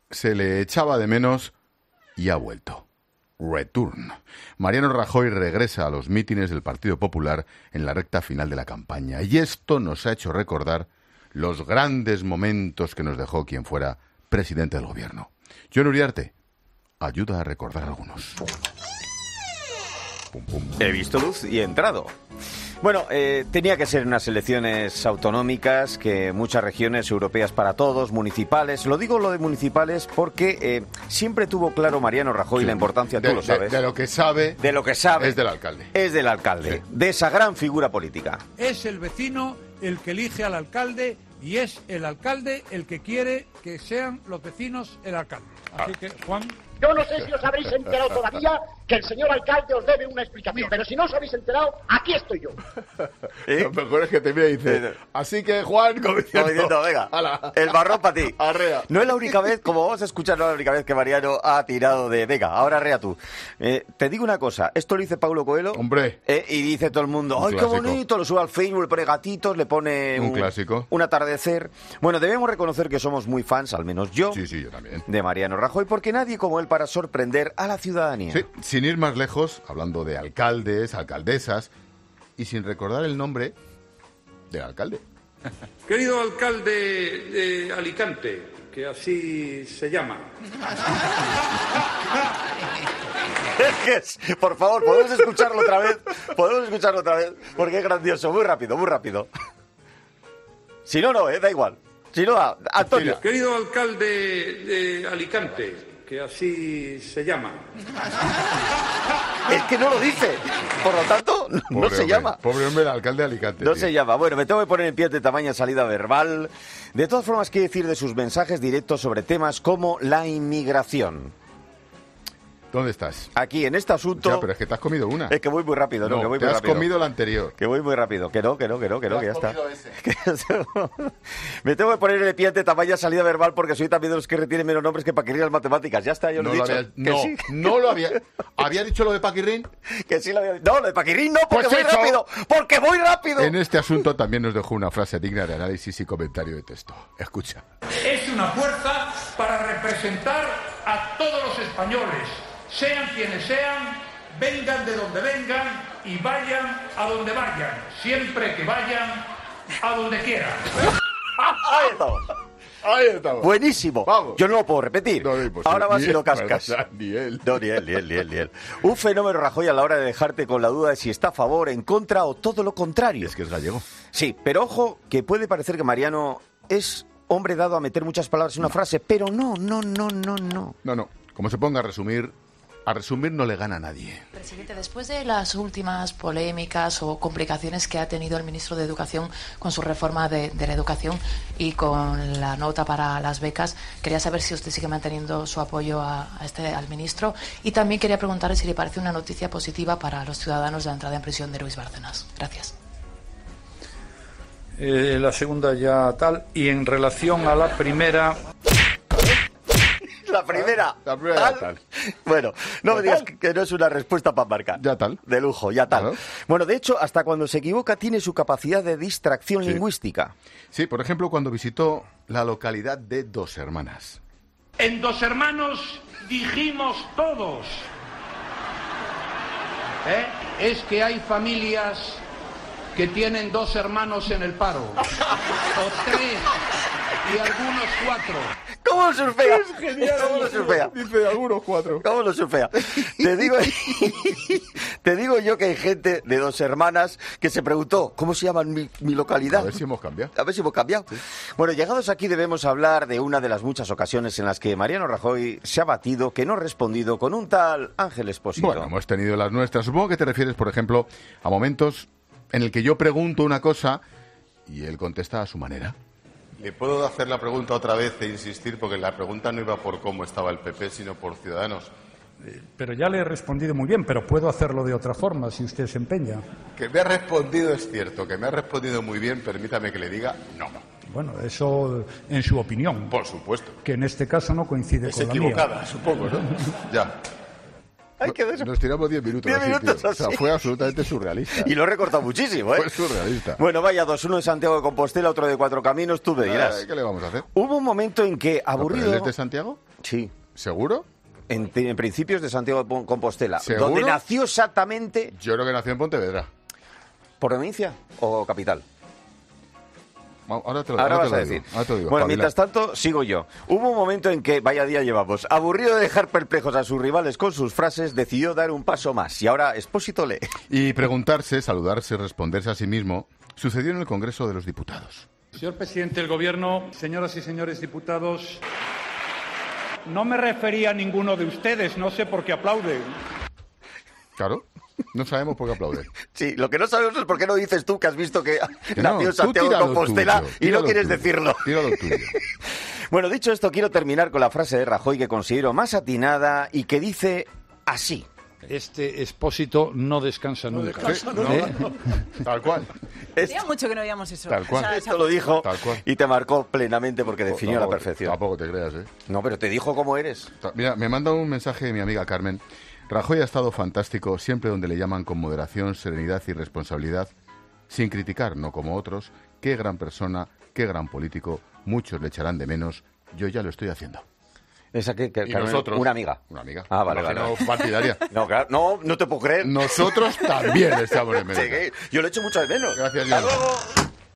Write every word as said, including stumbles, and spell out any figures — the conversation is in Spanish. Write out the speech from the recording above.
se le echaba de menos y ha vuelto. Return. Mariano Rajoy regresa a los mítines del Partido Popular en la recta final de la campaña. Y esto nos ha hecho recordar los grandes momentos que nos dejó quien fuera presidente del gobierno. Jon Uriarte ayuda a recordar algunos. Pum, pum. He visto luz y he entrado. Bueno, eh, tenía que ser unas elecciones autonómicas, que muchas regiones europeas para todos, municipales. Lo digo lo de municipales porque eh, siempre tuvo claro Mariano Rajoy sí, la importancia, de, tú lo sabes. De, de lo que sabe. De lo que sabe. Es del alcalde. Es del alcalde, sí. De esa gran figura política. Es el vecino el que elige al alcalde y es el alcalde el que quiere que sean los vecinos el alcalde. Así que, Juan... Yo no sé si os habréis enterado todavía que el señor alcalde os debe una explicación, pero si no os habéis enterado, aquí estoy yo. ¿Eh? Lo mejor es que te mira y dice, así que Juan, como diciendo, como diciendo venga, ala, el marrón para ti. Arrea. No es la única vez, como vamos a escuchar, no es la única vez que Mariano ha tirado de, venga, ahora arrea tú. Eh, te digo una cosa, esto lo dice Paulo Coelho. Hombre. Eh, y dice todo el mundo, ay, qué bonito, lo sube al Facebook, le pone gatitos, le pone... Un, un clásico. Un atardecer. Bueno, debemos reconocer que somos muy fans, al menos yo. Sí, sí, yo también. De Mariano Rajoy, porque nadie como él para sorprender a la ciudadanía. Sí, sin ir más lejos, hablando de alcaldes, alcaldesas, y sin recordar el nombre del alcalde. Querido alcalde de Alicante, que así se llama. Es que, por favor, ¿podemos escucharlo otra vez? ¿Podemos escucharlo otra vez? Porque es grandioso, muy rápido, muy rápido. Si no, no, eh, da igual. Si no, Antonio. Querido alcalde de Alicante, que así se llama. Es que no lo dice. Por lo tanto, no pobre se hombre, llama. Pobre hombre, el alcalde de Alicante. No tío. se llama. Bueno, me tengo que poner en pie de tamaña salida verbal. De todas formas, ¿qué decir de sus mensajes directos sobre temas como la inmigración? ¿Dónde estás? Aquí, en este asunto... Ya, pero es que te has comido una. Es que voy muy rápido, ¿no? No, que voy te muy has rápido. comido la anterior. Que voy muy rápido. Que no, que no, que no, que no, te que ya has está. Ese. Me tengo que poner en pie de tamaña salida verbal porque soy también de los que retienen menos nombres que Paquirrín en las matemáticas. Ya está, yo lo no he lo dicho. Había, que no, sí. no lo había... ¿Había dicho lo de Paquirrín? Que sí lo había dicho. No, lo de Paquirrín no, porque Pues voy eso. rápido. ¡Porque voy rápido! En este asunto también nos dejó una frase digna de análisis y comentario de texto. Escucha. Es una fuerza para representar a todos los españoles, sean quienes sean, vengan de donde vengan y vayan a donde vayan, siempre que vayan a donde quieran. Ahí estamos. Ahí estamos. Buenísimo. Vamos. Yo no lo puedo repetir. No, no, ahora vas ni y lo él, cascas. ¿verdad? Ni él. No, ni él, ni él, ni él, ni él. Un fenómeno, Rajoy, a la hora de dejarte con la duda de si está a favor, en contra o todo lo contrario. Es que es gallego. Sí, pero ojo, que puede parecer que Mariano es hombre dado a meter muchas palabras en una frase, pero no, no, no, no, no. No, no. Como se ponga a resumir, a resumir no le gana a nadie. Presidente, después de las últimas polémicas o complicaciones que ha tenido el ministro de Educación con su reforma de, de la educación y con la nota para las becas, quería saber si usted sigue manteniendo su apoyo a, a este, al ministro, y también quería preguntarle si le parece una noticia positiva para los ciudadanos la entrada en prisión de Luis Bárcenas. Gracias. Eh, la segunda ya tal, y en relación a la primera... La primera. La primera tal. ya tal. Bueno, no me ¿Ya digas tal? que, que no es una respuesta para marcar. Ya tal. De lujo, ya tal. Claro. Bueno, de hecho, hasta cuando se equivoca tiene su capacidad de distracción Sí. lingüística. Sí, por ejemplo, cuando visitó la localidad de Dos Hermanas. En Dos Hermanos dijimos todos, ¿eh? Es que hay familias que tienen dos hermanos en el paro, o tres, y algunos cuatro. ¿Cómo lo surfea? Es genial. ¿Cómo lo surfea? Dice algunos cuatro. ¿Cómo lo surfea? Te digo, te digo yo que hay gente de Dos Hermanas que se preguntó, ¿cómo se llama mi, mi localidad? A ver si hemos cambiado. A ver si hemos cambiado. Sí. Bueno, llegados aquí debemos hablar de una de las muchas ocasiones en las que Mariano Rajoy se ha batido, que no ha respondido con un tal Ángel Expósito. Bueno, hemos tenido las nuestras. Supongo que te refieres, por ejemplo, a momentos en el que yo pregunto una cosa y él contesta a su manera. ¿Le puedo hacer la pregunta otra vez e insistir? Porque la pregunta no iba por cómo estaba el P P, sino por Ciudadanos. Pero ya le he respondido muy bien, pero puedo hacerlo de otra forma si usted se empeña. Que me ha respondido es cierto, que me ha respondido muy bien, permítame que le diga no. Bueno, eso en su opinión. Por supuesto. Que en este caso no coincide Es con la equivocada, mía. supongo, ¿no? Ya. Ahí quedó eso. Nos tiramos diez minutos, Diez así, minutos tío. O sea, así. fue absolutamente surrealista. Y lo he recortado muchísimo, ¿eh? Fue surrealista. Bueno, vaya dos, uno de Santiago de Compostela, otro de Cuatro Caminos, tú me dirás. Ay, ¿qué le vamos a hacer? Hubo un momento en que, No, pero aburrido... ¿él es de Santiago? Sí, ¿Seguro? en, en principios de Santiago de Compostela. ¿Seguro? Donde nació exactamente... Yo creo que nació en Pontevedra. ¿Por provincia o capital? Ahora te lo, Ahora ahora vas te a lo decir. digo. Ahora te lo digo, Bueno, espabila. mientras tanto, sigo yo. Hubo un momento en que, vaya día llevamos, aburrido de dejar perplejos a sus rivales con sus frases, decidió dar un paso más. Y ahora, Expósito lee. Y preguntarse, saludarse, responderse a sí mismo, sucedió en el Congreso de los Diputados. Señor presidente del Gobierno, señoras y señores diputados, no me refería a ninguno de ustedes, no sé por qué aplauden. Claro, no sabemos por qué aplaude. Sí, lo que no sabemos es por qué no dices tú que has visto que, Que no, nació tú Santiago de tira lo Compostela tuyo, y tira no lo quieres tuyo, decirlo. Tira lo tuyo. Bueno, dicho esto, quiero terminar con la frase de Rajoy que considero más atinada y que dice así. Este Expósito no descansa nunca. Sí, no, tal cual. Hacía mucho que no veíamos eso. Tal cual. O sea, Esto lo dijo Tal cual. y te marcó plenamente porque definió a la Tampoco- perfección. Tampoco te creas, ¿eh? No, pero te dijo cómo eres. Ta- Mira, me manda un mensaje de mi amiga Carmen. Rajoy ha estado fantástico siempre donde le llaman con moderación, serenidad y responsabilidad, sin criticar, no como otros. Qué gran persona, qué gran político. Muchos le echarán de menos. Yo ya lo estoy haciendo. Esa que, que Y Carmen, nosotros. una amiga. Una amiga. Ah, vale, vale. Imagino partidaria. No, claro, no, no te puedo creer. Nosotros también estamos en medio. Sí, que yo le echo mucho de menos. Gracias, Hasta Diana. luego.